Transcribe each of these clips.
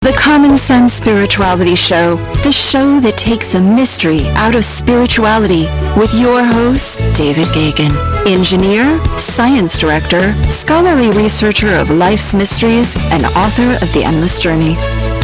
The Common Sense Spirituality Show, the show that takes the mystery out of spirituality, with your host, David Gagan, engineer, science director, scholarly researcher of life's mysteries, and author of The Endless Journey.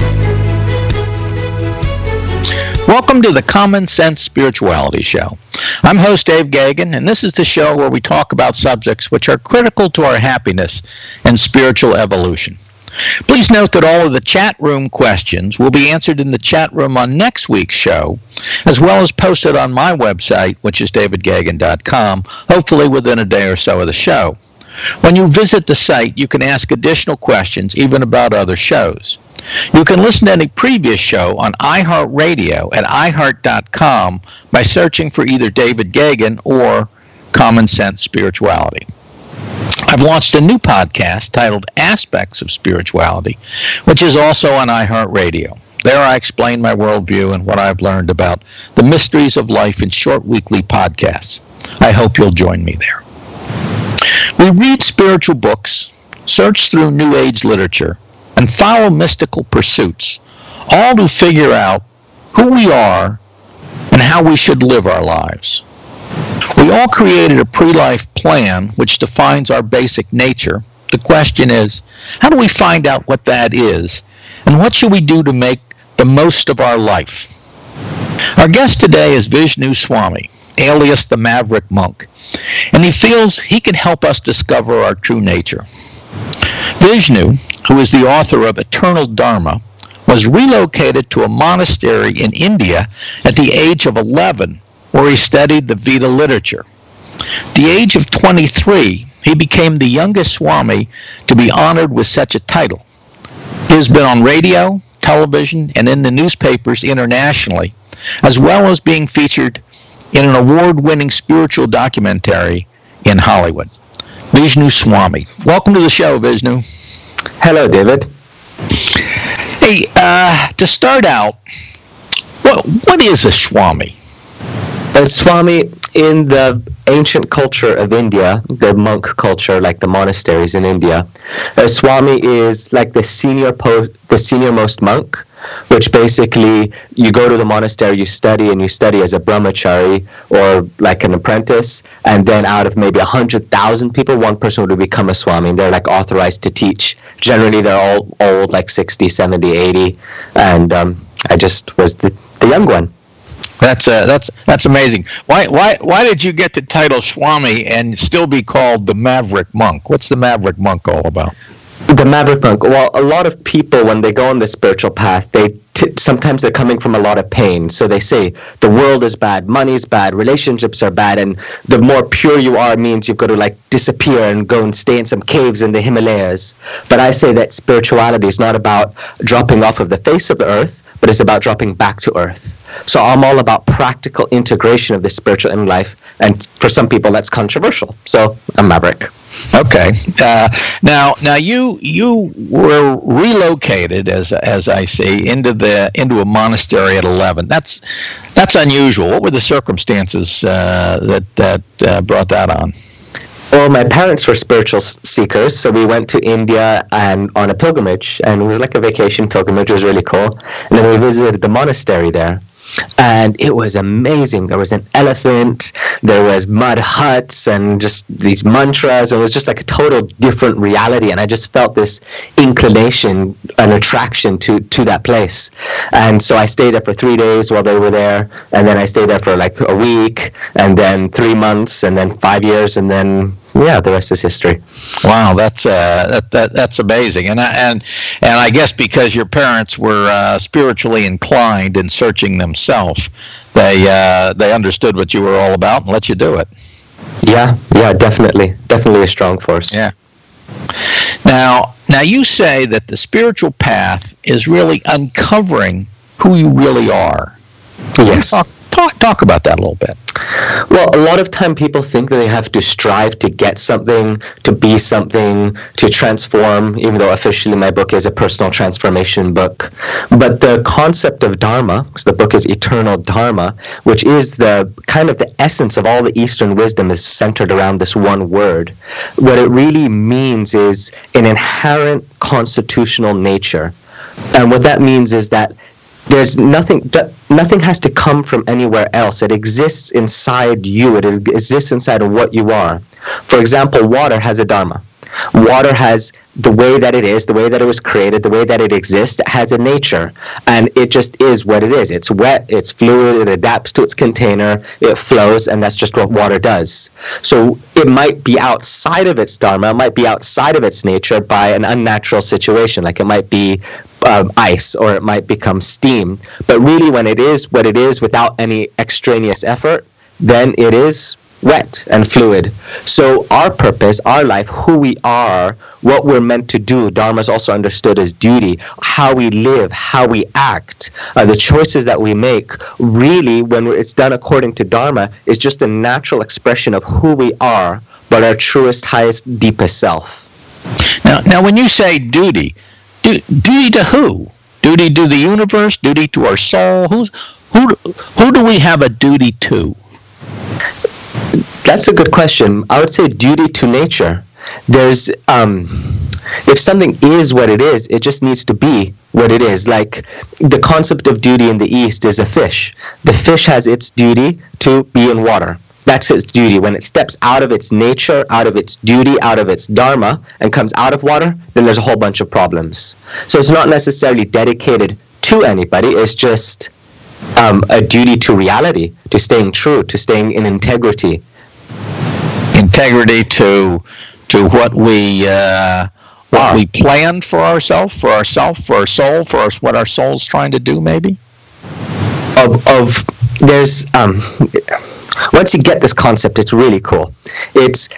Welcome to the Common Sense Spirituality Show. I'm host Dave Gagan, and this is the show where we talk about subjects which are critical to our happiness and spiritual evolution. Please note that all of the chat room questions will be answered in the chat room on next week's show, as well as posted on my website, which is davidgagan.com, hopefully within a day or so of the show. When you visit the site, you can ask additional questions, even about other shows. You can listen to any previous show on iHeartRadio at iHeart.com by searching for either David Gagan or Common Sense Spirituality. I've launched a new podcast titled Aspects of Spirituality, which is also on iHeartRadio. There I explain my worldview and what I've learned about the mysteries of life in short weekly podcasts. I hope you'll join me there. We read spiritual books, search through New Age literature, and follow mystical pursuits, all to figure out who we are and how we should live our lives. We all created a pre-life plan which defines our basic nature. The question is, how do we find out what that is, and what should we do to make the most of our life? Our guest today is Vishnu Swami, alias the Maverick Monk, and he feels he can help us discover our true nature. Vishnu, who is the author of Eternal Dharma, was relocated to a monastery in India at the age of 11, where he studied the Veda literature. At the age of 23, he became the youngest Swami to be honored with such a title. He has been on radio, television, and in the newspapers internationally, as well as being featured in an award-winning spiritual documentary in Hollywood. Vishnu Swami. Welcome to the show, Vishnu. Hello, David. Hey, to start out, what is a Swami? A Swami, in the ancient culture of India, the monk culture, like the monasteries in India, a Swami is like the senior-most monk, which basically you go to the monastery, you study as a brahmachari or like an apprentice, and then out of maybe 100,000 people, one person would become a Swami, and they're like authorized to teach. Generally, they're all old, like 60, 70, 80, and I just was the young one. That's amazing. Why did you get the title Swami and still be called the Maverick Monk? What's the Maverick Monk all about? The Maverick Monk. Well, a lot of people, when they go on the spiritual path, sometimes they're coming from a lot of pain. So they say the world is bad, money is bad, relationships are bad, and the more pure you are means you've got to like disappear and go and stay in some caves in the Himalayas. But I say that spirituality is not about dropping off of the face of the earth, but it's about dropping back to earth. So I'm all about practical integration of the spiritual in life, and for some people that's controversial. So I'm Maverick. Okay. Now you were relocated, as I see, into a monastery at 11. That's unusual. What were the circumstances that brought that on? Well, my parents were spiritual seekers, so we went to India and on a pilgrimage, and it was like a vacation pilgrimage. It was really cool. And then we visited the monastery there, and it was amazing. There was an elephant, there was mud huts, and just these mantras. It was just like a total different reality, and I just felt this inclination, an attraction to that place. And so I stayed there for 3 days while they were there, and then I stayed there for like a week, and then 3 months, and then 5 years, and then the rest is history. Wow, that's amazing, and I guess because your parents were spiritually inclined and searching themselves, they understood what you were all about and let you do it. Yeah, definitely a strong force. Yeah. Now you say that the spiritual path is really uncovering who you really are. Yes. Talk about that a little bit. Well, a lot of time people think that they have to strive to get something, to be something, to transform, even though officially my book is a personal transformation book. But the concept of Dharma, because the book is Eternal Dharma, which is the kind of the essence of all the Eastern wisdom, is centered around this one word. What it really means is an inherent constitutional nature And what that means is that there's nothing has to come from anywhere else. It exists inside you. It exists inside of what you are. For example, water has a dharma. Water has the way that it is, the way that it was created, the way that it exists. It has a nature, and it just is what it is. It's wet, it's fluid, it adapts to its container, it flows, and that's just what water does. So it might be outside of its dharma, it might be outside of its nature by an unnatural situation, like it might be ice, or it might become steam. But really, when it is what it is without any extraneous effort, then it is wet and fluid. So our purpose, our life, who we are, what we're meant to do, dharma is also understood as duty, how we live, how we act, the choices that we make, really, when it's done according to dharma, is just a natural expression of who we are, but our truest, highest, deepest self. Now when you say duty, duty to who? Duty to the universe? Duty to our soul? Who do we have a duty to? That's a good question. I would say duty to nature. There's, if something is what it is, it just needs to be what it is. Like the concept of duty in the East is a fish. The fish has its duty to be in water. That's its duty. When it steps out of its nature, out of its duty, out of its dharma, and comes out of water, then there's a whole bunch of problems. So it's not necessarily dedicated to anybody. It's just a duty to reality, to staying true, to staying in integrity. Integrity to what we planned for ourselves, for our soul, for what our soul's trying to do, maybe. There's once you get this concept, it's really cool. It's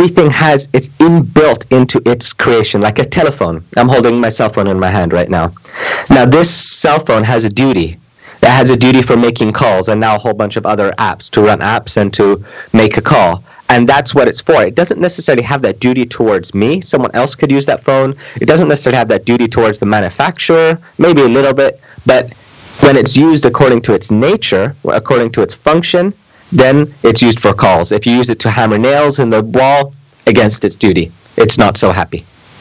inbuilt into its creation, like a telephone. I'm holding my cell phone in my hand right now. Now this cell phone has a duty. It has a duty for making calls, and now a whole bunch of other apps, to run apps and to make a call. And that's what it's for. It doesn't necessarily have that duty towards me. Someone else could use that phone. It doesn't necessarily have that duty towards the manufacturer, maybe a little bit. But when it's used according to its nature, according to its function, then it's used for calls. If you use it to hammer nails in the wall, against its duty, it's not so happy.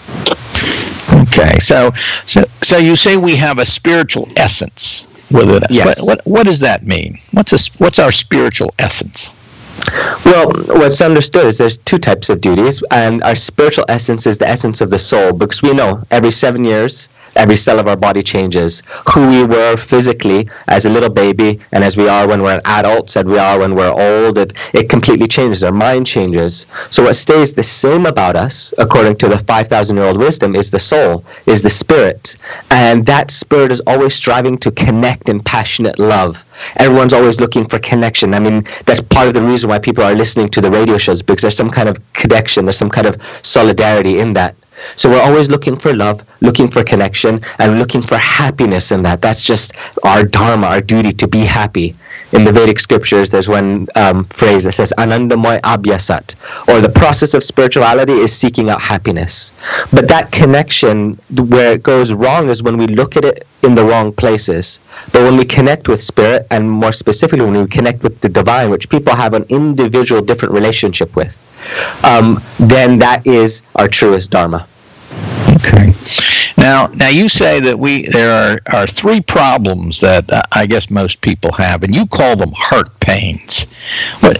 Okay, so you say we have a spiritual essence within us. Yes. What does that mean? What's our spiritual essence? Well, what's understood is there's two types of duties, and our spiritual essence is the essence of the soul, because we know every 7 years, every cell of our body changes. Who we were physically as a little baby, and as we are when we're adults, and we are when we're old, it completely changes. Our mind changes. So what stays the same about us, according to the 5,000-year-old wisdom, is the soul, is the spirit. And that spirit is always striving to connect in passionate love. Everyone's always looking for connection. I mean, that's part of the reason why people are listening to the radio shows, because there's some kind of connection, there's some kind of solidarity in that. So we're always looking for love, looking for connection, and looking for happiness in that. That's just our dharma, our duty to be happy. In the Vedic scriptures, there's one phrase that says, Anandamoy Abhyasat, or the process of spirituality is seeking out happiness. But that connection, where it goes wrong is when we look at it in the wrong places. But when we connect with spirit, and more specifically when we connect with the divine, which people have an individual different relationship with, then that is our truest dharma. Okay. Now you say that there are three problems that I guess most people have, and you call them heart pains. What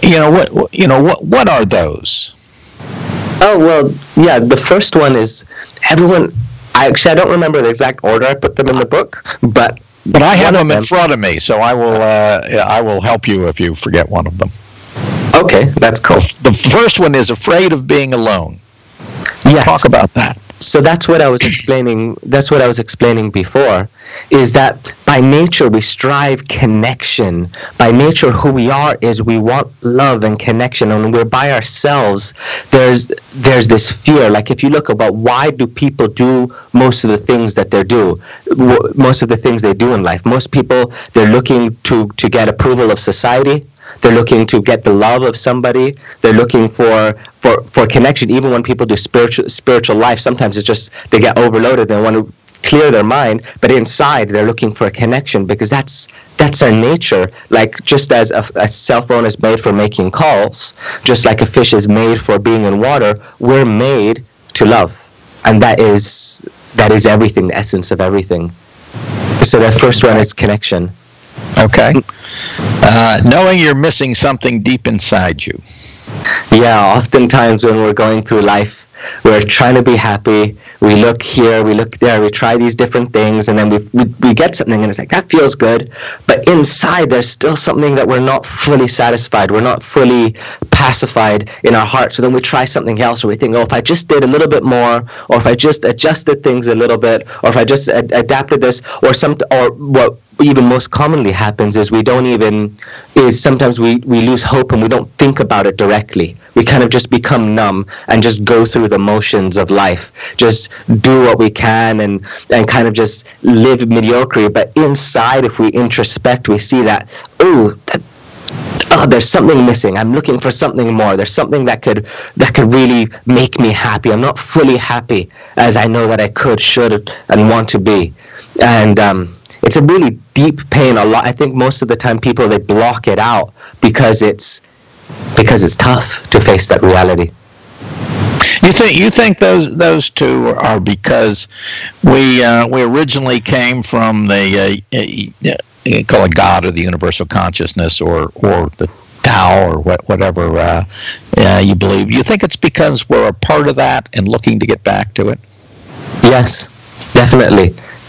are those? Oh, well, yeah, the first one is everyone. I don't remember the exact order I put them in the book, but I have them in front of me, so I will help you if you forget one of them. Okay, that's cool. The first one is afraid of being alone. Yes. Talk about that. So that's what I was explaining. That's what I was explaining before, is that by nature we strive connection. By nature, who we are is we want love and connection. And when we're by ourselves, there's this fear. Like if you look about why do people do most of the things that they do, most of the things they do in life. Most people, they're looking to get approval of society. They're looking to get the love of somebody. They're looking for connection. Even when people do spiritual life, sometimes it's just they get overloaded. They want to clear their mind, but inside they're looking for a connection, because that's our nature. Like just as a cell phone is made for making calls, just like a fish is made for being in water, we're made to love, and that is everything, the essence of everything. So the first one is connection. Okay. Knowing you're missing something deep inside you. Yeah, oftentimes when we're going through life, we're trying to be happy. We look here, we look there, we try these different things, and then we get something, and it's like, that feels good. But inside, there's still something that we're not fully satisfied. We're not fully pacified in our heart. So then we try something else, or we think, oh, if I just did a little bit more, or if I just adjusted things a little bit, or if I just adapted this, or what even most commonly happens is sometimes we lose hope and we don't think about it directly. We kind of just become numb and just go through the motions of life, just do what we can and kind of just live mediocre. But inside, if we introspect, we see that, there's something missing. I'm looking for something more. There's something that could really make me happy. I'm not fully happy as I know that I could, should, and want to be. And it's a really deep pain. I think most of the time people, they block it out because it's tough to face that reality. You think those two are because we originally came from the you call it God or the universal consciousness or the Tao or whatever you believe. You think it's because we're a part of that and looking to get back to it? Yes, definitely.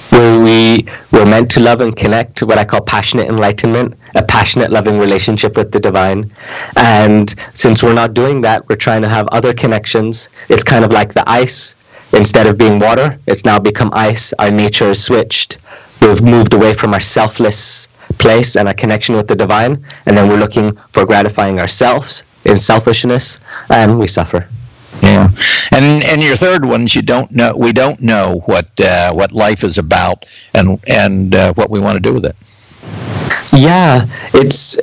We're meant to love and connect, what I call passionate enlightenment, a passionate, loving relationship with the divine. And since we're not doing that, we're trying to have other connections. It's kind of like the ice. Instead of being water, it's now become ice. Our nature is switched. We've moved away from our selfless place and our connection with the divine. And then we're looking for gratifying ourselves in selfishness, and we suffer. Yeah, and your third one is we don't know what life is about and what we want to do with it. Yeah, it's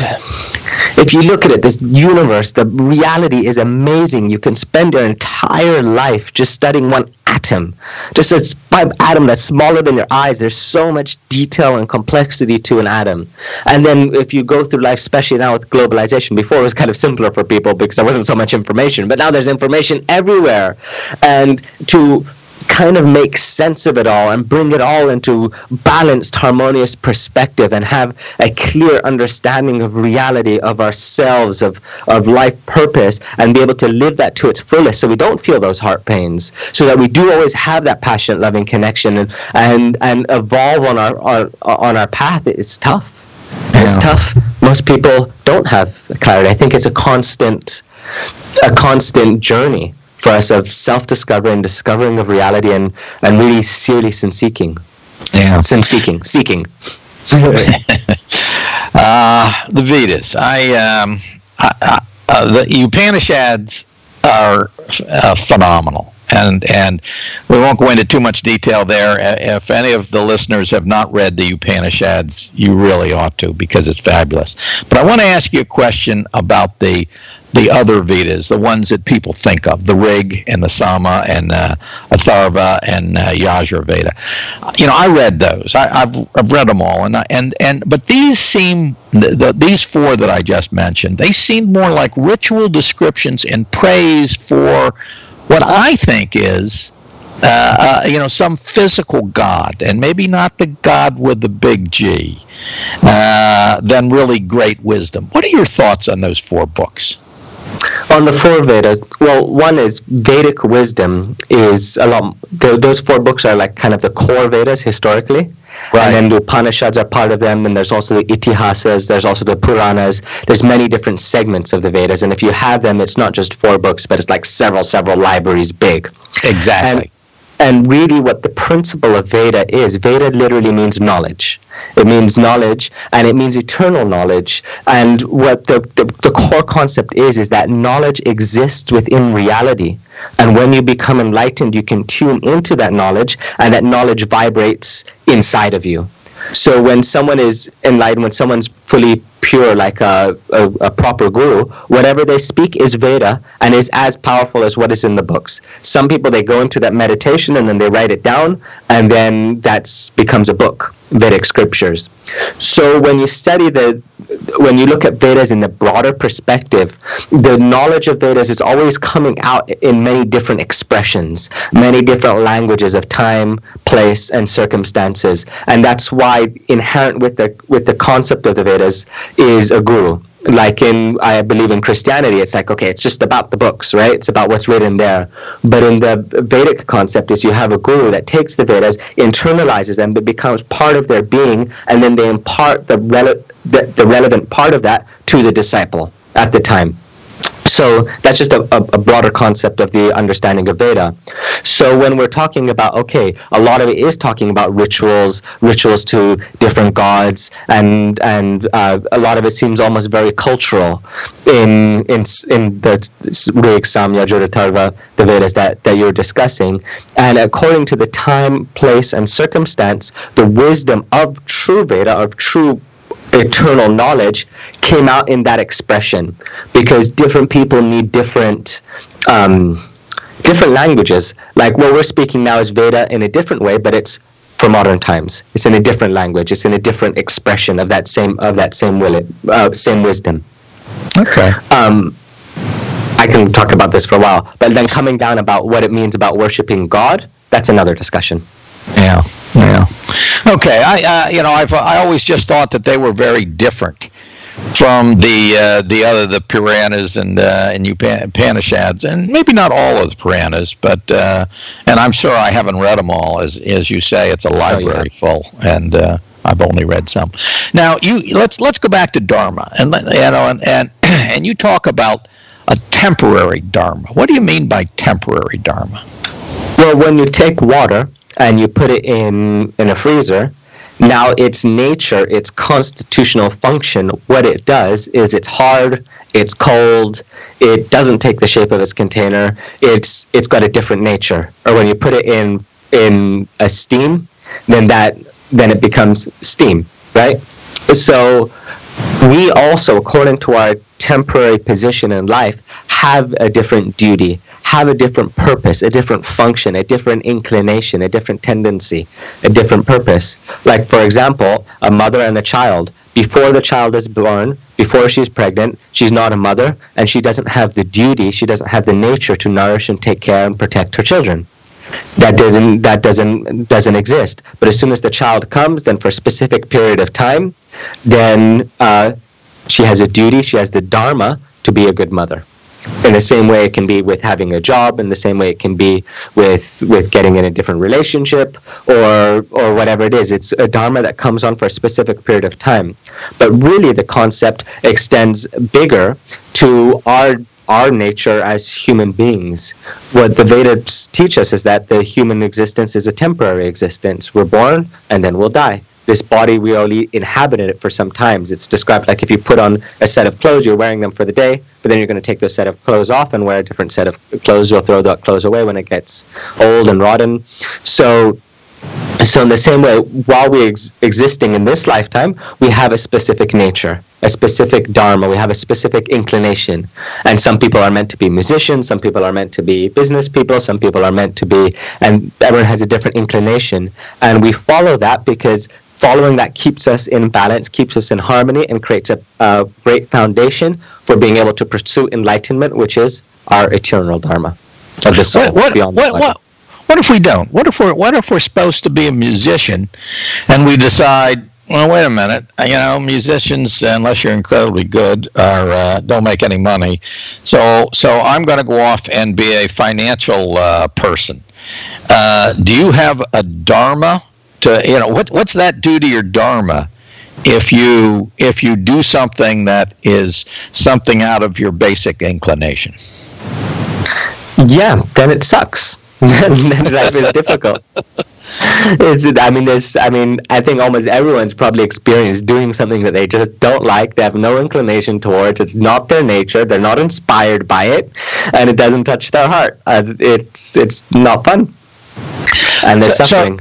if you look at it, this universe, the reality is amazing. You can spend your entire life just studying one atom, just a atom that's smaller than your eyes. There's so much detail and complexity to an atom. And then if you go through life, especially now with globalization, before it was kind of simpler for people because there wasn't so much information, but now there's information everywhere. And to kind of make sense of it all and bring it all into balanced, harmonious perspective and have a clear understanding of reality, of ourselves, of life purpose, and be able to live that to its fullest so we don't feel those heart pains, so that we do always have that passionate, loving connection and evolve on our path. It's tough. Yeah. It's tough. Most people don't have clarity. I think it's a constant journey for us of self-discovery and discovering of reality and really seriously sin-seeking. Yeah. Sin-seeking. The Vedas. The Upanishads are phenomenal. And we won't go into too much detail there. If any of the listeners have not read the Upanishads, you really ought to, because it's fabulous. But I want to ask you a question about the other Vedas, the ones that people think of, the Rig and the Sama and Atharva and Yajurveda. I read those. I've read them all, but these seem these four that I just mentioned. They seem more like ritual descriptions and praise for what I think is some physical God, and maybe not the God with the big G, than really great wisdom. What are your thoughts on those four books? On the four Vedas, well, one is Vedic wisdom is a lot. Those four books are like kind of the core Vedas historically. Right. And then the Upanishads are part of them, and there's also the Itihasas, there's also the Puranas. There's many different segments of the Vedas, and if you have them, it's not just four books, but it's like several libraries big. Exactly. And really what the principle of Veda is, Veda literally means knowledge. It means knowledge, and it means eternal knowledge. And what the core concept is that knowledge exists within reality. And when you become enlightened, you can tune into that knowledge, and that knowledge vibrates inside of you. So when someone is enlightened, when someone's fully pure, like a proper guru, whatever they speak is Veda and is as powerful as what is in the books. Some people, they go into that meditation and then they write it down, and then that becomes a book. Vedic scriptures. So when you look at Vedas in the broader perspective, the knowledge of Vedas is always coming out in many different expressions, many different languages of time, place, and circumstances. And that's why inherent with the concept of the Vedas is a guru. Like I believe in Christianity, it's like, okay, it's just about the books, right? It's about what's written there. But in the Vedic concept is you have a guru that takes the Vedas, internalizes them, but becomes part of their being, and then they impart the relevant part of that to the disciple at the time. So that's just a broader concept of the understanding of Veda. So when we're talking about, okay, a lot of it is talking about rituals to different gods, and a lot of it seems almost very cultural in the Rig, Samya, Yajur, Atharva, the Vedas that you're discussing. And according to the time, place, and circumstance, the wisdom of true Veda, of true eternal knowledge, came out in that expression, because different people need different languages. Like what we're speaking now is Veda in a different way, but it's for modern times. It's in a different language. It's in a different expression of that same wisdom. Okay. I can talk about this for a while, but then coming down about what it means about worshiping God, that's another discussion. Yeah. Okay. I always just thought that they were very different from the Puranas and Upanishads, and maybe not all of the Puranas, but and I'm sure I haven't read them all. As you say, it's a library full, and I've only read some. Now, let's go back to Dharma, and you talk about a temporary Dharma. What do you mean by temporary Dharma? Well, when you take water and you put it in a freezer, now its nature, its constitutional function, what it does is it's hard, it's cold, it doesn't take the shape of its container, it's got a different nature. Or when you put it in a steam, then it becomes steam, right? So we also, according to our temporary position in life, have a different duty, have a different purpose, a different function, a different inclination, a different tendency, a different purpose. Like, for example, a mother and a child. Before the child is born, before she's pregnant, she's not a mother, and she doesn't have the duty, she doesn't have the nature to nourish and take care and protect her children. That doesn't exist. But as soon as the child comes, then for a specific period of time, then she has a duty, she has the dharma to be a good mother. In the same way it can be with having a job, in the same way it can be with getting in a different relationship, or whatever it is. It's a dharma that comes on for a specific period of time. But really the concept extends bigger to our nature as human beings. What the Vedas teach us is that the human existence is a temporary existence. We're born and then we'll die. This body, we only inhabited it for some times. It's described like if you put on a set of clothes, you're wearing them for the day, but then you're going to take those set of clothes off and wear a different set of clothes. You'll throw that clothes away when it gets old and rotten. So in the same way, while we're existing in this lifetime, we have a specific nature, a specific dharma, we have a specific inclination. And some people are meant to be musicians, some people are meant to be business people, some people are meant to be, and everyone has a different inclination. And we follow that because following that keeps us in balance, keeps us in harmony, and creates a great foundation for being able to pursue enlightenment, which is our eternal dharma of the soul beyond the body. What if we don't? What if we're supposed to be a musician, and we decide, well, wait a minute, musicians, unless you're incredibly good, don't make any money. So I'm going to go off and be a financial person. Do you have a dharma? What's that do to your dharma if you do something that is something out of your basic inclination? Yeah, then it sucks. Then life is difficult. I think almost everyone's probably experienced doing something that they just don't like, they have no inclination towards, it's not their nature, they're not inspired by it, and it doesn't touch their heart. It's not fun. And they're suffering.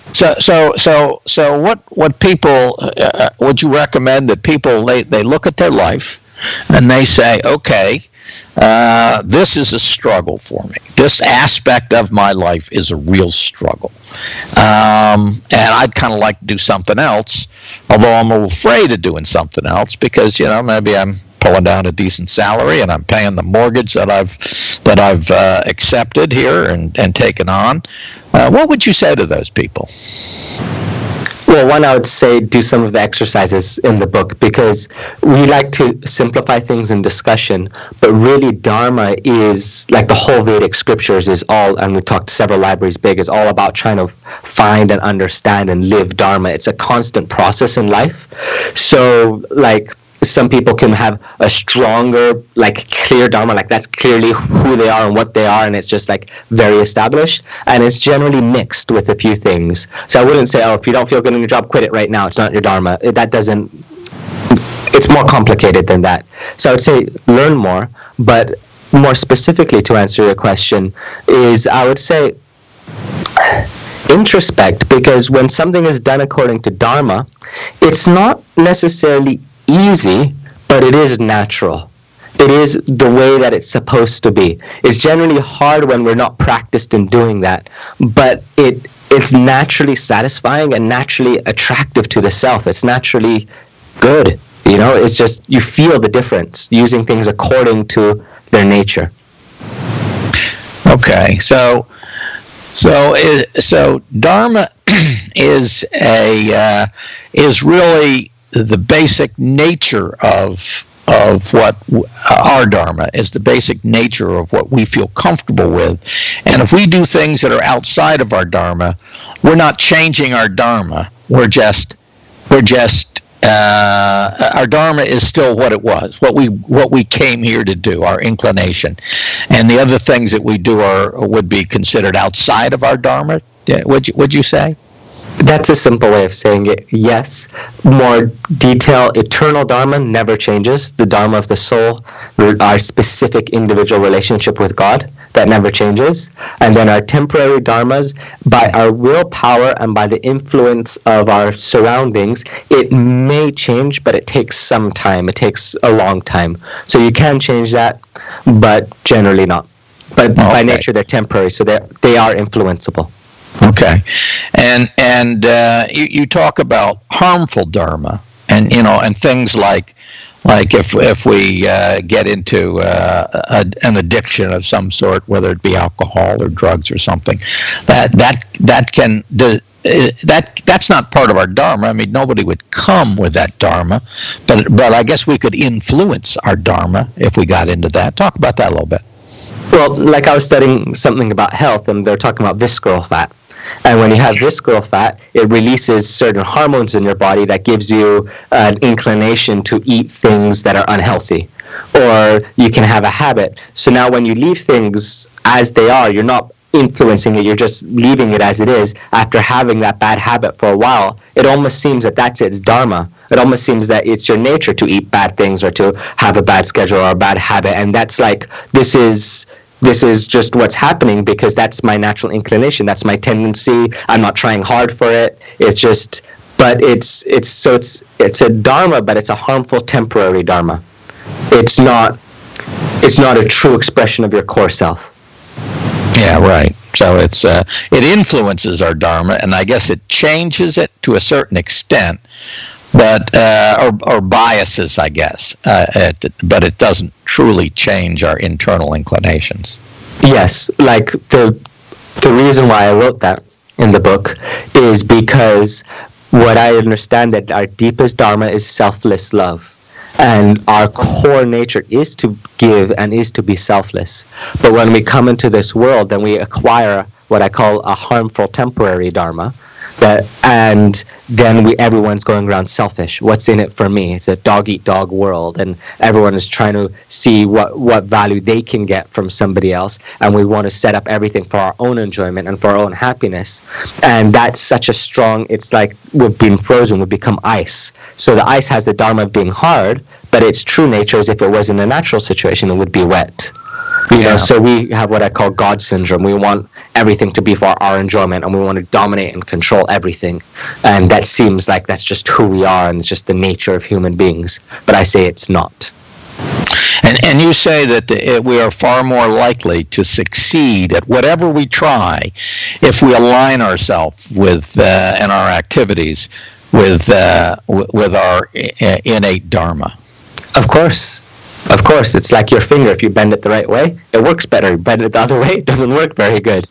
So what people would you recommend that people they look at their life and they say, okay, this is a struggle for me. This aspect of my life is a real struggle. and I'd kind of like to do something else, although I'm a little afraid of doing something else because, maybe I'm pulling down a decent salary and I'm paying the mortgage that I've accepted here and taken on. What would you say to those people? Well, one, I would say do some of the exercises in the book, because we like to simplify things in discussion, but really Dharma is, like the whole Vedic scriptures is all, and we talked to several libraries big, is all about trying to find and understand and live Dharma. It's a constant process in life. So, like, some people can have a stronger, clear Dharma, that's clearly who they are and what they are, and it's just, very established. And it's generally mixed with a few things. So I wouldn't say, if you don't feel good in your job, quit it right now. It's not your Dharma. It's more complicated than that. So I would say learn more, but more specifically to answer your question is, I would say introspect, because when something is done according to Dharma, it's not necessarily easy, but it is natural. It is the way that it's supposed to be. It's generally hard when we're not practiced in doing that, but it's naturally satisfying and naturally attractive to the self. It's naturally good. It's just you feel the difference using things according to their nature. Okay, so Dharma is really the basic nature of what our Dharma is, the basic nature of what we feel comfortable with. And if we do things that are outside of our Dharma, we're not changing our Dharma. Our Dharma is still what it was, what we came here to do, our inclination. And the other things that we do would be considered outside of our Dharma. Would you say? That's a simple way of saying it, yes. More detail, eternal Dharma never changes. The Dharma of the soul, our specific individual relationship with God, that never changes. And then our temporary Dharmas, by our willpower and by the influence of our surroundings, it may change, but it takes some time. It takes a long time. So you can change that, but generally not. But by nature, they're temporary, so they are influenceable. Okay, and you talk about harmful Dharma, and things like if we get into an addiction of some sort, whether it be alcohol or drugs or something, that's not part of our Dharma. I mean, nobody would come with that Dharma, but I guess we could influence our Dharma if we got into that. Talk about that a little bit. Well, I was studying something about health, and they're talking about visceral fat. And when you have visceral fat, it releases certain hormones in your body that gives you an inclination to eat things that are unhealthy. Or you can have a habit. So now when you leave things as they are, you're not influencing it, you're just leaving it as it is. After having that bad habit for a while, it almost seems that that's its Dharma. It almost seems that it's your nature to eat bad things or to have a bad schedule or a bad habit. And that's this is just what's happening because that's my natural inclination. That's my tendency. I'm not trying hard for it. It's just, but it's a Dharma, but it's a harmful temporary Dharma. It's not a true expression of your core self. Yeah, right. So it influences our Dharma, and I guess it changes it to a certain extent, but or biases, I guess. But it doesn't truly change our internal inclinations. Yes, the reason why I wrote that in the book is because what I understand that our deepest Dharma is selfless love. And our core nature is to give and is to be selfless. But when we come into this world, then we acquire what I call a harmful temporary Dharma. And then everyone's going around selfish. What's in it for me? It's a dog-eat-dog world, and everyone is trying to see what value they can get from somebody else, and we want to set up everything for our own enjoyment and for our own happiness. And that's such a strong, it's like we've been frozen, we've become ice. So the ice has the Dharma of being hard, but its true nature is if it was in a natural situation, it would be wet. So we have what I call God syndrome. We want everything to be for our enjoyment, and we want to dominate and control everything. And that seems like that's just who we are, and it's just the nature of human beings. But I say it's not. And you say that we are far more likely to succeed at whatever we try if we align ourselves with and our activities with our innate dharma. Of course. It's like your finger. If you bend it the right way, it works better. You bend it the other way, it doesn't work very good.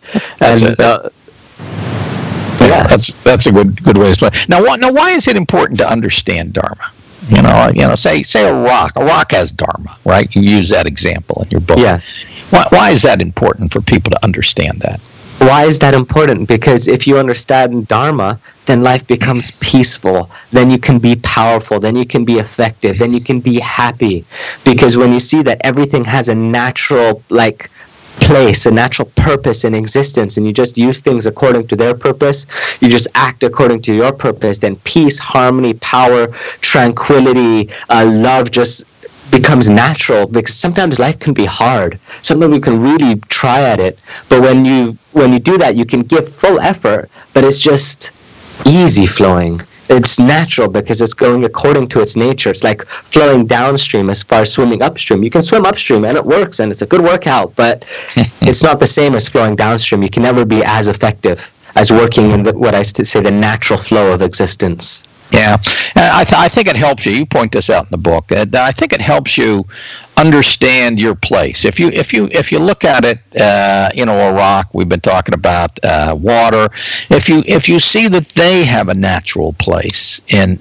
That's a good way to explain. Now, why is it important to understand dharma? Say a rock. A rock has dharma, right? You use that example in your book. Yes. Why is that important for people to understand that? Why is that important? Because if you understand dharma, then life becomes peaceful. Then you can be powerful. Then you can be effective. Then you can be happy. Because when you see that everything has a natural, place, a natural purpose in existence, and you just use things according to their purpose, you just act according to your purpose, then peace, harmony, power, tranquility, love just becomes natural. Because sometimes life can be hard. Sometimes we can really try at it, but when you do that, you can give full effort, but it's just easy flowing. It's natural because it's going according to its nature. It's like flowing downstream as far as swimming upstream. You can swim upstream and it works and it's a good workout, but it's not the same as flowing downstream. You can never be as effective as working in what I say the natural flow of existence. Yeah, I think it helps you. You point this out in the book. I think it helps you understand your place. If you look at it, a rock. We've been talking about water. If you see that they have a natural place in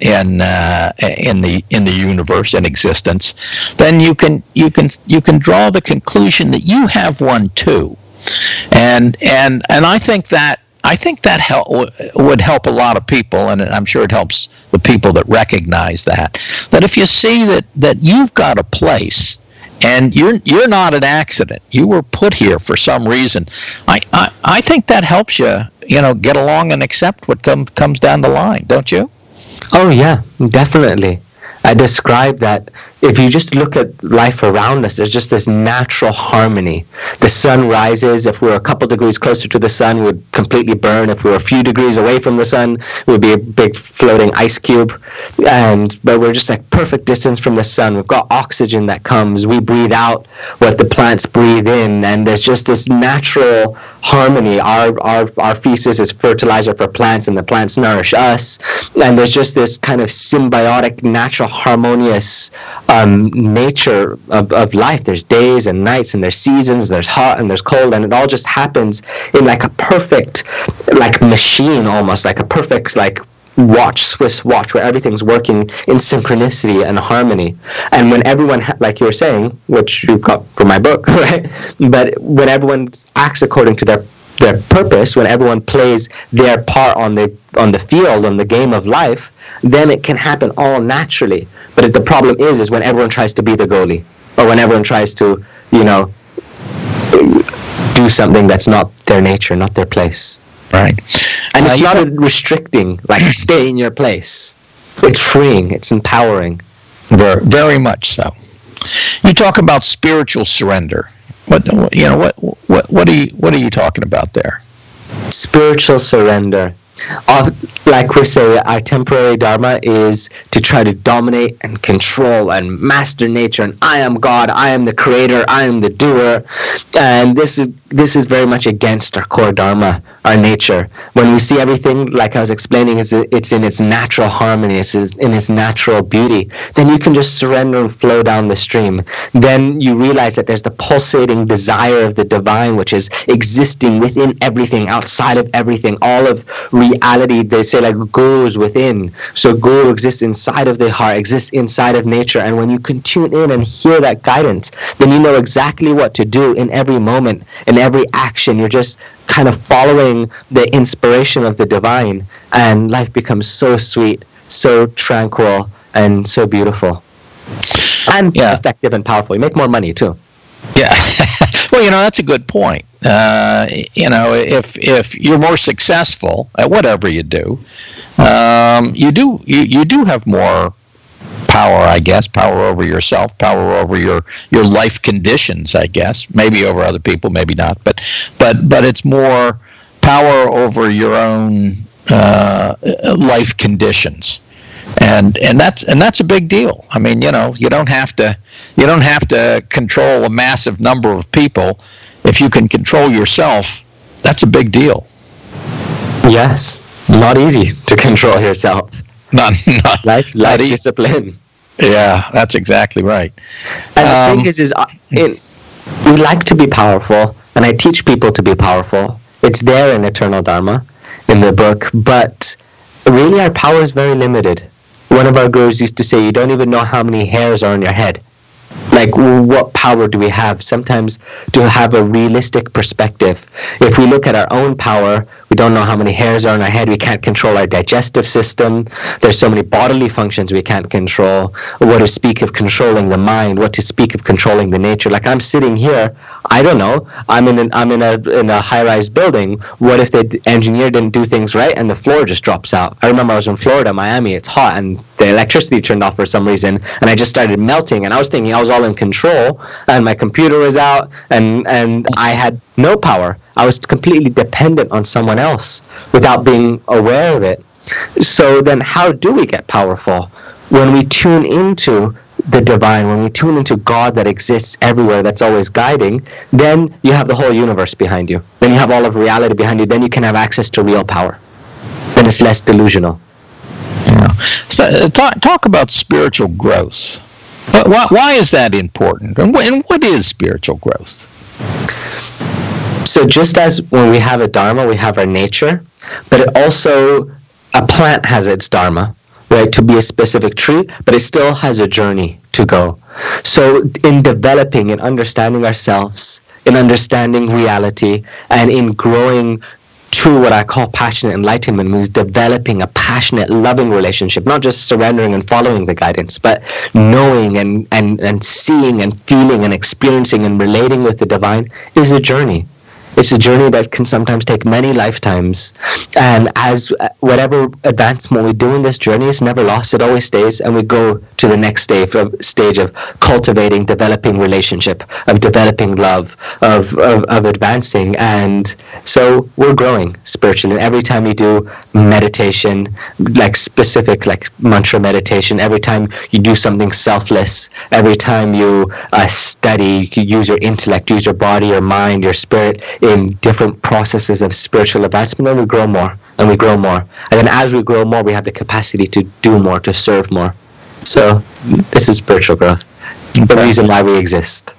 the universe, in existence, then you can draw the conclusion that you have one too, and I think that. Would help a lot of people, and I'm sure it helps the people that recognize that if you see that you've got a place and you're not an accident, you were put here for some reason, I think that helps you get along and accept what comes down the line, don't you? Oh yeah, definitely. I describe that if you just look at life around us, there's just this natural harmony. The sun rises. If we were a couple degrees closer to the sun, we would completely burn. If we were a few degrees away from the sun, it would be a big floating ice cube. But we're just like perfect distance from the sun. We've got oxygen that comes. We breathe out what the plants breathe in, and there's just this natural harmony. Our feces is fertilizer for plants, and the plants nourish us. And there's just this kind of symbiotic, natural, harmonious nature of life. There's days and nights, and there's seasons, there's hot and there's cold, and it all just happens in like a perfect machine, almost like a perfect Swiss watch, where everything's working in synchronicity and harmony. And when everyone, like you were saying, which you got from my book, right? But when everyone acts according to their purpose, when everyone plays their part on the field, on the game of life, then it can happen all naturally. But the problem is when everyone tries to be the goalie, or when everyone tries to, do something that's not their nature, not their place. Right. And it's not restricting, stay in your place. It's freeing. It's empowering. Very, very much so. You talk about spiritual surrender. What are you talking about there? Spiritual surrender. Like we say, our temporary dharma is to try to dominate and control and master nature, and I am God, I am the creator, I am the doer. And this is very much against our core dharma, our nature. When we see everything, like I was explaining, it's in its natural harmony, it's in its natural beauty, then you can just surrender and flow down the stream. Then you realize that there's the pulsating desire of the divine, which is existing within everything, outside of everything. All of reality, they say, gurus within. So guru exists inside of the heart, exists inside of nature. And when you can tune in and hear that guidance, then you know exactly what to do in every moment, in every action. You're just kind of following the inspiration of the divine, and life becomes so sweet, so tranquil, and so beautiful. And effective and powerful. You make more money too. Yeah. Well, that's a good point. If you're more successful at whatever you do, you do have more power, I guess, power over yourself, power over your life conditions, I guess, maybe over other people, maybe not, but it's more power over your own life conditions. and that's a big deal. I mean, you don't have to control a massive number of people. If you can control yourself, that's a big deal. Yes, not easy to control yourself. Not Life discipline. Yeah, that's exactly right. And the thing is we like to be powerful, and I teach people to be powerful. It's there in Eternal Dharma, in the book, but really our power is very limited. One of our gurus used to say, you don't even know how many hairs are on your head. Like, what power do we have? Sometimes to have a realistic perspective. If we look at our own power, we don't know how many hairs are on our head. We can't control our digestive system. There's so many bodily functions we can't control. What to speak of controlling the mind? What to speak of controlling the nature? Like, I'm sitting here, I don't know. I'm in a high-rise building. What if the engineer didn't do things right and the floor just drops out? I remember I was in Florida, Miami. It's hot and the electricity turned off for some reason, and I just started melting. And I was thinking I was all in control, and my computer was out, and I had no power. I was completely dependent on someone else without being aware of it. So then, how do we get powerful? When we tune into the divine, when we tune into God that exists everywhere, that's always guiding, then you have the whole universe behind you. Then you have all of reality behind you. Then you can have access to real power. Then it's less delusional. Yeah. So talk about spiritual growth. Why is that important? And what is spiritual growth? So just as when we have a dharma, we have our nature, but it also, a plant has its dharma, right, to be a specific tree, but it still has a journey to go. So in developing and understanding ourselves, in understanding reality, and in growing to what I call passionate enlightenment, means developing a passionate, loving relationship, not just surrendering and following the guidance, but knowing and seeing and feeling and experiencing and relating with the divine is a journey. It's a journey that can sometimes take many lifetimes. And as whatever advancement we do in this journey is never lost, it always stays, and we go to the next stage of cultivating, developing relationship, of developing love, of advancing. And so we're growing spiritually. And every time you do meditation, like specific, like mantra meditation, every time you do something selfless, every time you study, you use your intellect, use your body, your mind, your spirit, in different processes of spiritual advancement, and we grow more, and we grow more. And then as we grow more, we have the capacity to do more, to serve more. So this is spiritual growth, the reason why we exist.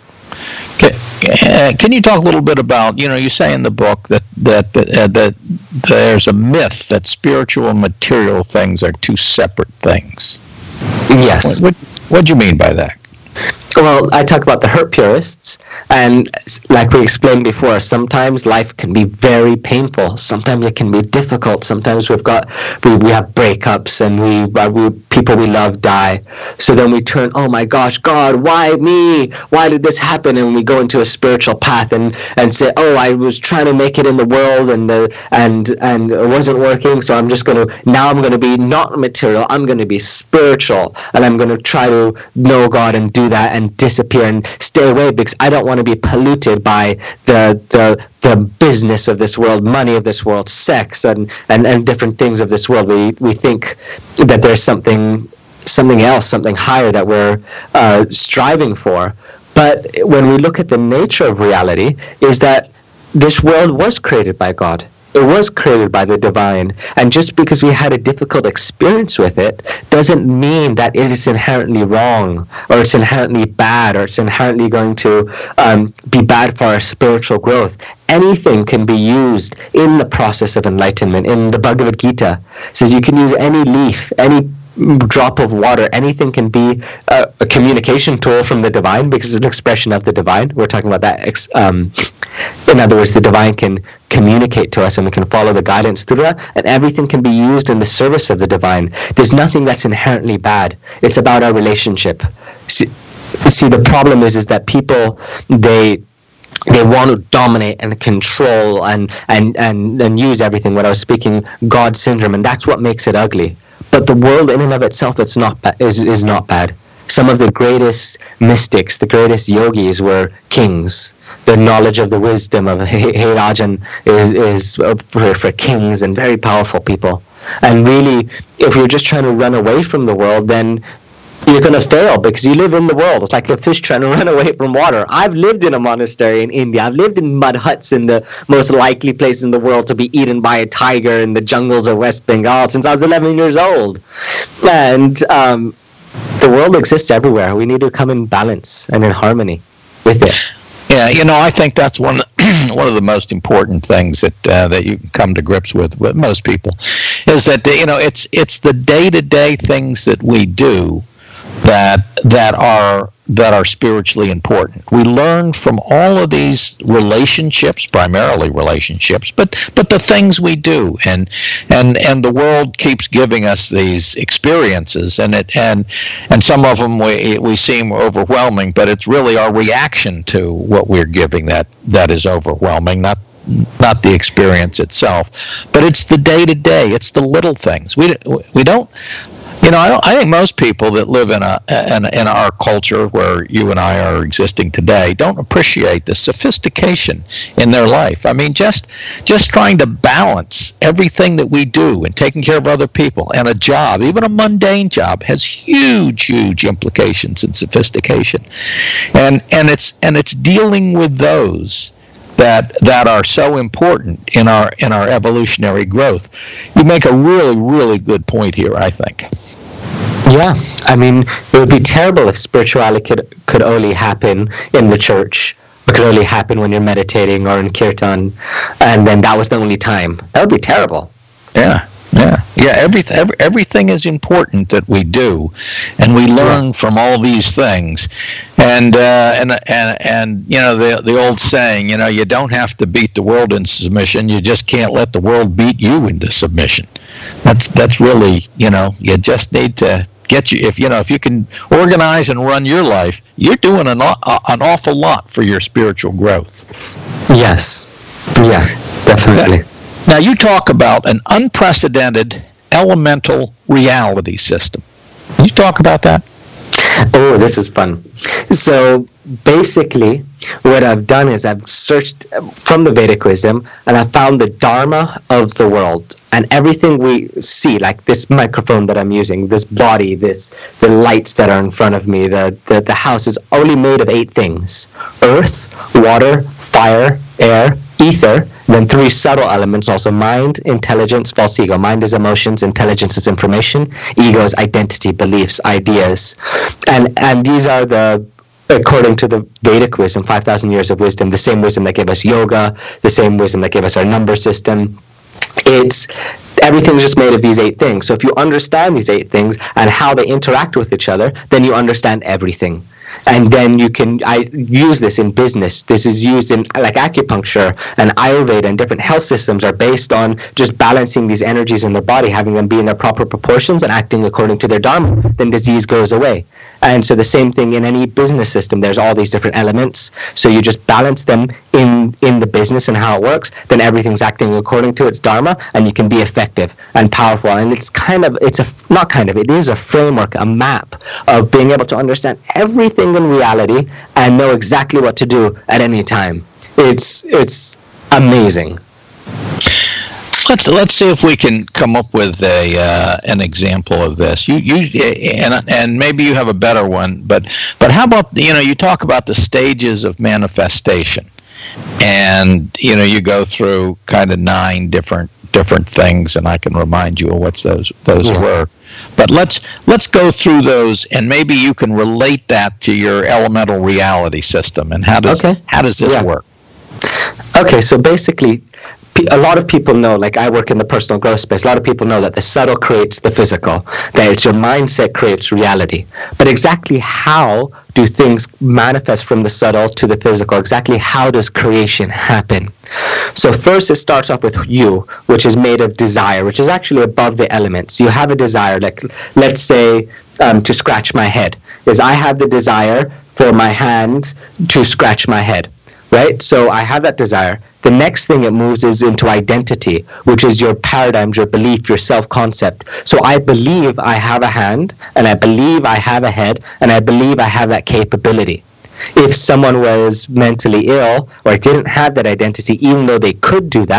Can you talk a little bit about, you say in the book that there's a myth that spiritual and material things are two separate things. Yes. What do you mean by that? Well, I talk about the hurt purists, and like we explained before, sometimes life can be very painful. Sometimes it can be difficult. Sometimes we have breakups, and people we love die. So then we turn, oh my gosh, God, why me? Why did this happen? And we go into a spiritual path and say, oh, I was trying to make it in the world, and it wasn't working. So I'm going to be not material. I'm going to be spiritual, and I'm going to try to know God and do that and disappear and stay away, because I don't want to be polluted by the business of this world, money of this world, sex and different things of this world. We think that there's something else, something higher that we're striving for. But when we look at the nature of reality, is that this world was created by God. It was created by the divine, and just because we had a difficult experience with it doesn't mean that it is inherently wrong, or it's inherently bad, or it's inherently going to be bad for our spiritual growth. Anything can be used in the process of enlightenment. In the Bhagavad Gita, it says you can use any leaf, any drop of water, anything can be a communication tool from the divine, because it's an expression of the divine. We're talking about that. In other words, the divine can communicate to us, and we can follow the guidance through that, and everything can be used in the service of the divine. There's nothing that's inherently bad. It's about our relationship. See, the problem is that people, they want to dominate and control and use everything. When I was speaking God syndrome, and that's what makes it ugly. But the world in and of itself, is not bad. Some of the greatest mystics, the greatest yogis were kings. The knowledge of the wisdom of Hey Rajan is for kings and very powerful people. And really, if you're just trying to run away from the world, then you're going to fail because you live in the world. It's like a fish trying to run away from water. I've lived in a monastery in India. I've lived in mud huts in the most likely place in the world to be eaten by a tiger in the jungles of West Bengal since I was 11 years old. And the world exists everywhere. We need to come in balance and in harmony with it. Yeah, I think that's one of the most important things that you can come to grips with most people, is that it's the day-to-day things that we do that are spiritually important. We learn from all of these relationships, primarily relationships, but the things we do, and the world keeps giving us these experiences, and some of them we seem overwhelming, but it's really our reaction to what we're giving that is overwhelming, not the experience itself, but it's the day-to-day, it's the little things. We don't. I think most people that live in our culture where you and I are existing today don't appreciate the sophistication in their life. I mean, just trying to balance everything that we do and taking care of other people and a job, even a mundane job, has huge implications in sophistication, and it's dealing with those that are so important in our evolutionary growth. You make a really good point here, I think. Yeah, I mean, it would be terrible if spirituality could only happen in the church, or could only happen when you're meditating or in kirtan, and then that was the only time. That would be terrible. Yeah. Everything is important that we do, and we learn from all these things. And the old saying, you don't have to beat the world into submission. You just can't let the world beat you into submission. That's really, you just need to get if you can organize and run your life, you're doing an awful lot for your spiritual growth. Yes. Yeah, definitely. Now, you talk about an unprecedented elemental reality system. Can you talk about that? Oh, this is fun. So basically, what I've done is I've searched from the Vedic wisdom, and I found the Dharma of the world. And everything we see, like this microphone that I'm using, this body, the lights that are in front of me, the house is only made of 8 things: earth, water, fire, air, ether, then 3 subtle elements also: mind, intelligence, false ego. Mind is emotions, intelligence is information, ego is identity, beliefs, ideas. And these are according to the Vedic wisdom, 5,000 years of wisdom, the same wisdom that gave us yoga, the same wisdom that gave us our number system. Everything's just made of these 8 things. So if you understand these 8 things and how they interact with each other, then you understand everything. And then I use this in business. This is used in like acupuncture and Ayurveda, and different health systems are based on just balancing these energies in their body, having them be in their proper proportions and acting according to their dharma. Then disease goes away. And so the same thing in any business system. There's all these different elements. So you just balance them in the business and how it works. Then everything's acting according to its dharma, and you can be effective and powerful. And it is a framework, a map of being able to understand everything in reality and know exactly what to do at any time. It's amazing. Let's see if we can come up with an example of this. And maybe you have a better one, but how about you talk about the stages of manifestation, and you go through kind of 9 different things, and I can remind you of what those were. But let's go through those, and maybe you can relate that to your elemental reality system. And how does this work? Okay, so basically, a lot of people know, like I work in the personal growth space, a lot of people know that the subtle creates the physical, that it's your mindset creates reality. But exactly how do things manifest from the subtle to the physical? Exactly how does creation happen? So first it starts off with you, which is made of desire, which is actually above the elements. You have a desire, like let's say to scratch my head, is I have the desire for my hand to scratch my head. Right? So I have that desire. The next thing it moves is into identity, which is your paradigms, your belief, your self-concept. So I believe I have a hand, and I believe I have a head, and I believe I have that capability. If someone was mentally ill or didn't have that identity, even though they could do that,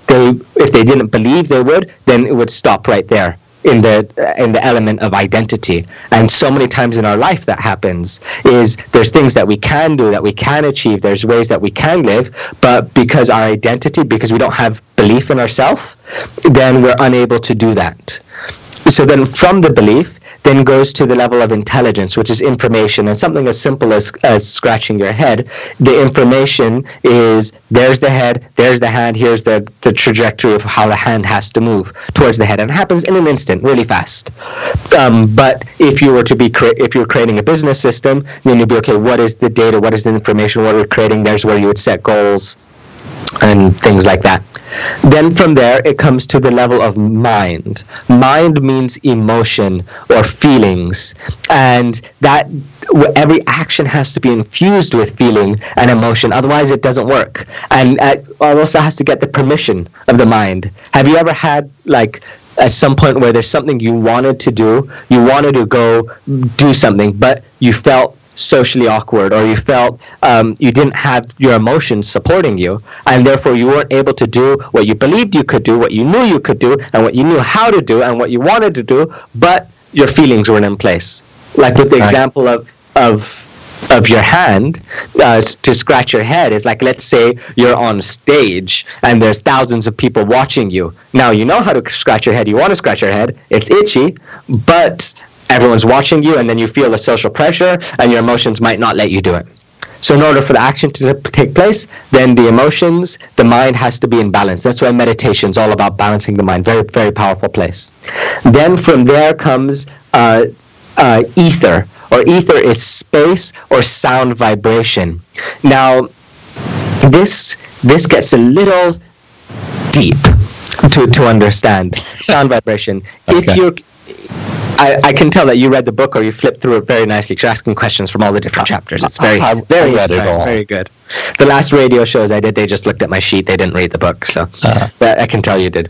if they didn't believe they would, then it would stop right there in the element of identity. And so many times in our life that happens is there's things that we can do, that we can achieve, there's ways that we can live, but because our identity, because we don't have belief in ourselves, then we're unable to do that. So then from the belief then goes to the level of intelligence, which is information. And something as simple as scratching your head, the information is there's the head, there's the hand, here's the trajectory of how the hand has to move towards the head. And it happens in an instant, really fast. But if you were to be if you're creating a business system, then you'd be, okay, what is the data, what is the information, what are we creating? There's where you would set goals and things like that. Then from there, it comes to the level of mind. Mind means emotion or feelings, and that every action has to be infused with feeling and emotion, otherwise it doesn't work. And it also has to get the permission of the mind. Have you ever had, like, at some point where there's something you wanted to do, you wanted to go do something, but you felt socially awkward, or you felt you didn't have your emotions supporting you, and therefore you weren't able to do what you believed you could do, what you knew you could do, and what you knew how to do, and what you wanted to do, but your feelings weren't in place. Like with the example of your hand, to scratch your head is like, let's say you're on stage and there's thousands of people watching you. Now you know how to scratch your head, you want to scratch your head, it's itchy, but everyone's watching you, and then you feel the social pressure, and your emotions might not let you do it. So in order for the action to take place, then the emotions, the mind has to be in balance. That's why meditation is all about balancing the mind. Very, very powerful place. Then from there comes ether, or ether is space or sound vibration. Now, this gets a little deep to understand. Sound vibration. Okay. I can tell that you read the book, or you flipped through it very nicely. You're asking questions from all the different chapters. It's very good. The last radio shows I did, they just looked at my sheet. They didn't read the book, so I can tell you did.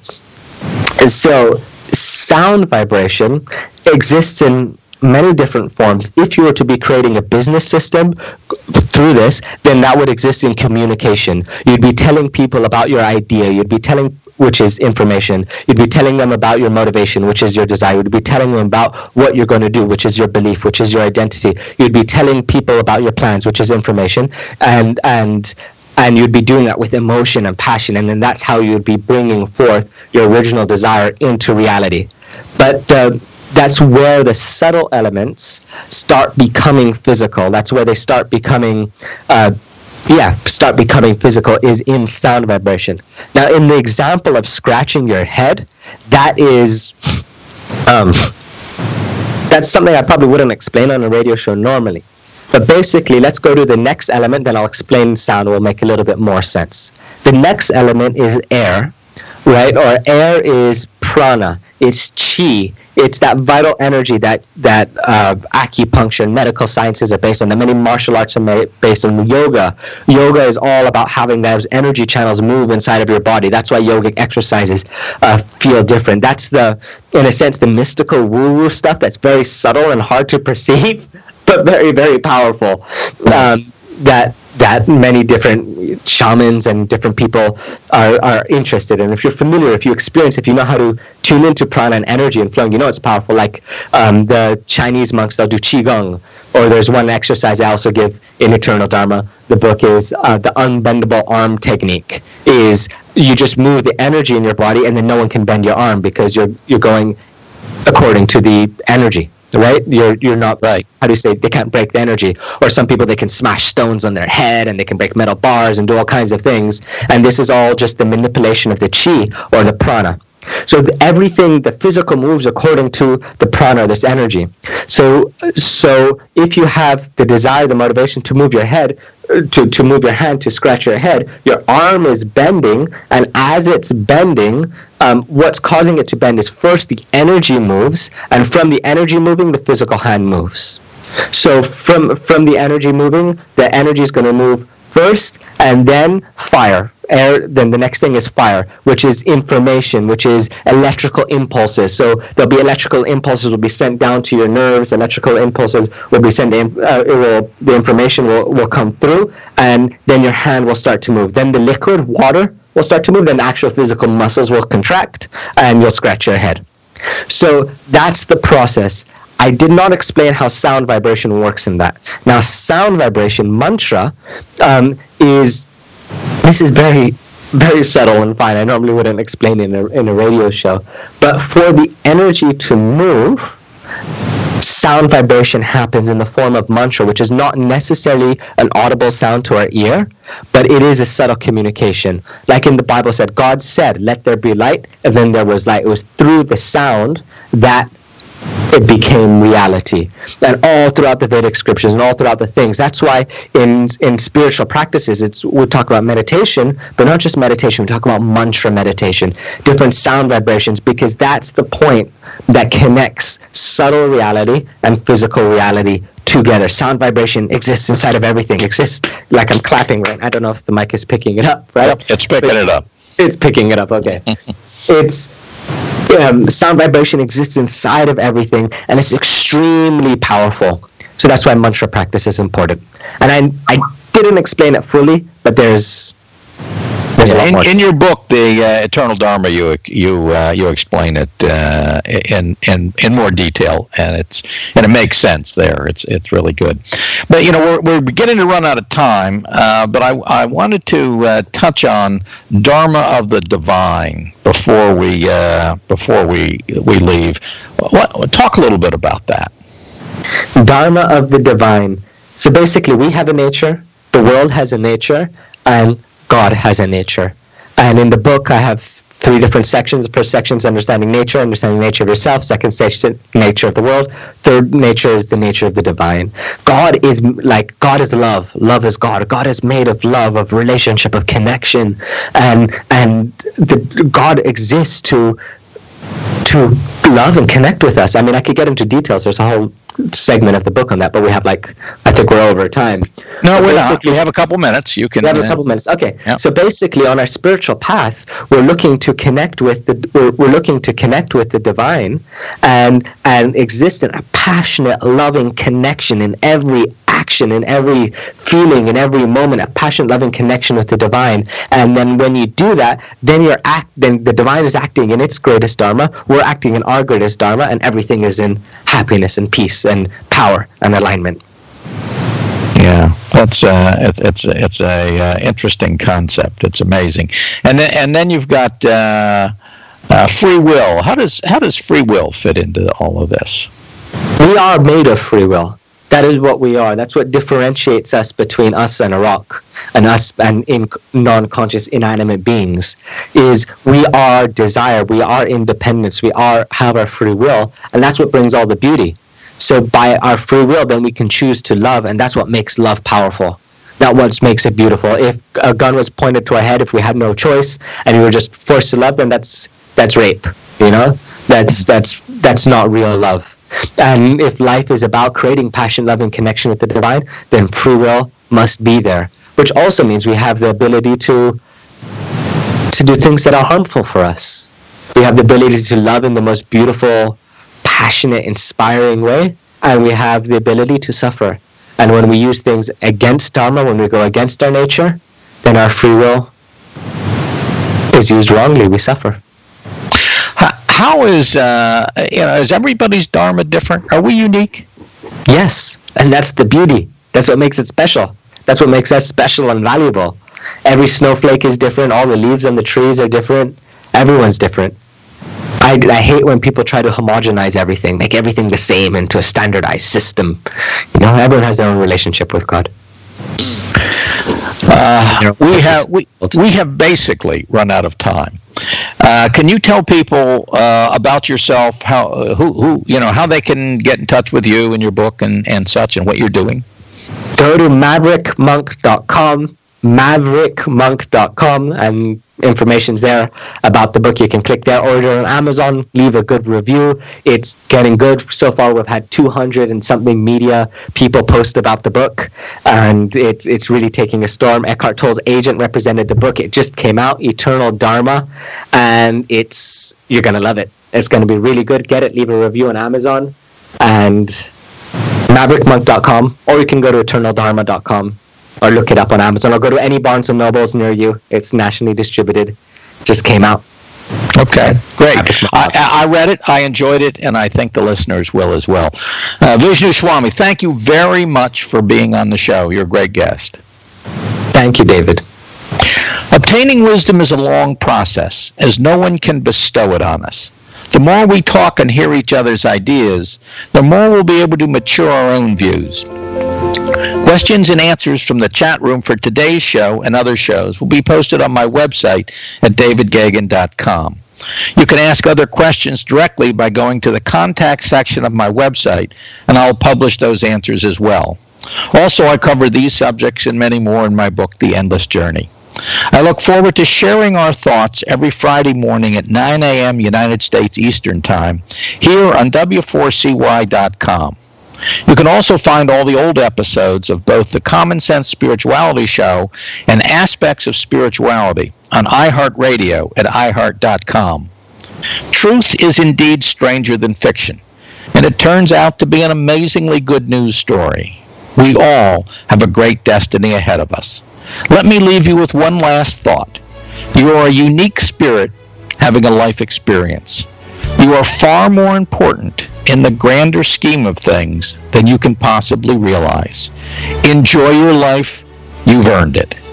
So sound vibration exists in many different forms. If you were to be creating a business system through this, then that would exist in communication. You'd be telling people about your idea. You'd be telling, which is information. You'd be telling them about your motivation, which is your desire. You'd be telling them about what you're going to do, which is your belief, which is your identity. You'd be telling people about your plans, which is information, and you'd be doing that with emotion and passion, and then that's how you'd be bringing forth your original desire into reality. But that's where the subtle elements start becoming physical. That's where they start becoming physical, is in sound vibration. Now, in the example of scratching your head, that is that's something I probably wouldn't explain on a radio show normally. But basically, let's go to the next element, then I'll explain sound. It will make a little bit more sense. The next element is air, right? Or air is prana. It's chi. It's that vital energy that acupuncture and medical sciences are based on, that many martial arts are based on. Yoga is all about having those energy channels move inside of your body. That's why yogic exercises feel different. That's in a sense, the mystical woo-woo stuff that's very subtle and hard to perceive, but very, very powerful. That many different shamans and different people are interested in. If you're familiar, if you experience, if you know how to tune into prana and energy and flowing, you know it's powerful. Like the Chinese monks, they'll do qigong, or there's one exercise I also give in Eternal Dharma. The book is the unbendable arm technique. Is you just move the energy in your body, and then no one can bend your arm because you're going according to the energy. Right? You're not, right. How do you say, they can't break the energy. Or some people, they can smash stones on their head, and they can break metal bars and do all kinds of things. And this is all just the manipulation of the chi or the prana. So everything, the physical moves according to the prana, this energy. So if you have the desire, the motivation to move your head, to move your hand, to scratch your head, your arm is bending, and as it's bending, what's causing it to bend is first the energy moves, and from the energy moving, the physical hand moves. So from the energy moving, the energy is going to move first, and then fire. Air, then the next thing is fire, which is information, which is electrical impulses. So there'll be electrical impulses will be sent down to your nerves. Electrical impulses will be sent in. The information will come through, and then your hand will start to move. Then the liquid water will start to move, then the actual physical muscles will contract and you'll scratch your head. So that's the process. I did not explain how sound vibration works in that. Now, sound vibration, mantra, is very, very subtle and fine. I normally wouldn't explain it in a radio show. But for the energy to move, sound vibration happens in the form of mantra, which is not necessarily an audible sound to our ear, but it is a subtle communication. Like in the Bible said, God said, let there be light, and then there was light. It was through the sound that it became reality. And all throughout the Vedic scriptures and all throughout the things. That's why in spiritual practices, we talk about meditation, but not just meditation, we talk about mantra meditation, different sound vibrations, because that's the point that connects subtle reality and physical reality together. Sound vibration exists inside of everything. Exists like I'm clapping, right? I don't know if the mic is picking it up, right? Yep, it's picking it up. It's picking it up, okay. Sound vibration exists inside of everything, and it's extremely powerful. So that's why mantra practice is important. And I didn't explain it fully, but there's a lot more. In your book, the Eternal Dharma, you explain it in more detail, and it makes sense there. It's really good. But we're beginning to run out of time. But I wanted to touch on Dharma of the Divine before we leave. Talk a little bit about that. Dharma of the Divine. So basically, we have a nature, the world has a nature, and God has a nature. And in the book, I have 3 different sections. First section is understanding nature of yourself. Second section, nature of the world. Third nature is the nature of the divine. God is love. Love is God. God is made of love, of relationship, of connection. And God exists to love and connect with us. I mean, I could get into details. There's a whole segment of the book on that, but we have I think we're over time. No, we're not. We have a couple minutes. You can. We have a couple minutes. Okay. Yep. So basically, on our spiritual path, we're looking to connect with the divine, and exist in a passionate, loving connection in every action, in every feeling, in every moment, a passionate, loving connection with the divine. And then when you do that, then the divine is acting in its greatest dharma. We're acting in our greatest dharma, and everything is in happiness and peace and power and alignment. Yeah, that's it's a interesting concept. It's amazing, and then you've got free will. How does free will fit into all of this? We are made of free will. That is what we are. That's what differentiates us between us and a rock, and us and non-conscious inanimate beings. Is we are desire, we are independence, we have our free will, and that's what brings all the beauty. So by our free will, then we can choose to love, and that's what makes love powerful. That's what makes it beautiful. If a gun was pointed to our head, if we had no choice, and we were just forced to love, then that's rape. That's not real love. And if life is about creating passion, love, and connection with the divine, then free will must be there. Which also means we have the ability to do things that are harmful for us. We have the ability to love in the most beautiful, passionate, inspiring way, and we have the ability to suffer. And when we use things against Dharma, when we go against our nature, then our free will is used wrongly. We suffer. How is everybody's Dharma different? Are we unique? Yes, and that's the beauty. That's what makes it special. That's what makes us special and valuable. Every snowflake is different. All the leaves on the trees are different. Everyone's different. I hate when people try to homogenize everything, make everything the same into a standardized system. Everyone has their own relationship with God. We have basically run out of time. Can you tell people about yourself, how they can get in touch with you and your book and such, and what you're doing? Go to maverickmonk.com, and information's there about the book. You can click there, order on Amazon, leave a good review. It's getting good. So far, we've had 200 and something media people post about the book, and it's really taking a storm. Eckhart Tolle's agent represented the book. It just came out, Eternal Dharma, and you're going to love it. It's going to be really good. Get it, leave a review on Amazon, and maverickmonk.com, or you can go to eternaldharma.com or look it up on Amazon, or go to any Barnes & Nobles near you. It's nationally distributed. Just came out. Okay, great. I read it, I enjoyed it, and I think the listeners will as well. Vishnu Swami, thank you very much for being on the show. You're a great guest. Thank you, David. Obtaining wisdom is a long process, as no one can bestow it on us. The more we talk and hear each other's ideas, the more we'll be able to mature our own views. Questions and answers from the chat room for today's show and other shows will be posted on my website at davidgeoghegan.com. You can ask other questions directly by going to the contact section of my website, and I'll publish those answers as well. Also, I cover these subjects and many more in my book, The Endless Journey. I look forward to sharing our thoughts every Friday morning at 9 a.m. United States Eastern Time here on W4CY.com. You can also find all the old episodes of both the Common Sense Spirituality Show and Aspects of Spirituality on iHeartRadio at iHeart.com. Truth is indeed stranger than fiction, and it turns out to be an amazingly good news story. We all have a great destiny ahead of us. Let me leave you with one last thought. You are a unique spirit having a life experience. You are far more important in the grander scheme of things than you can possibly realize. Enjoy your life. You've earned it.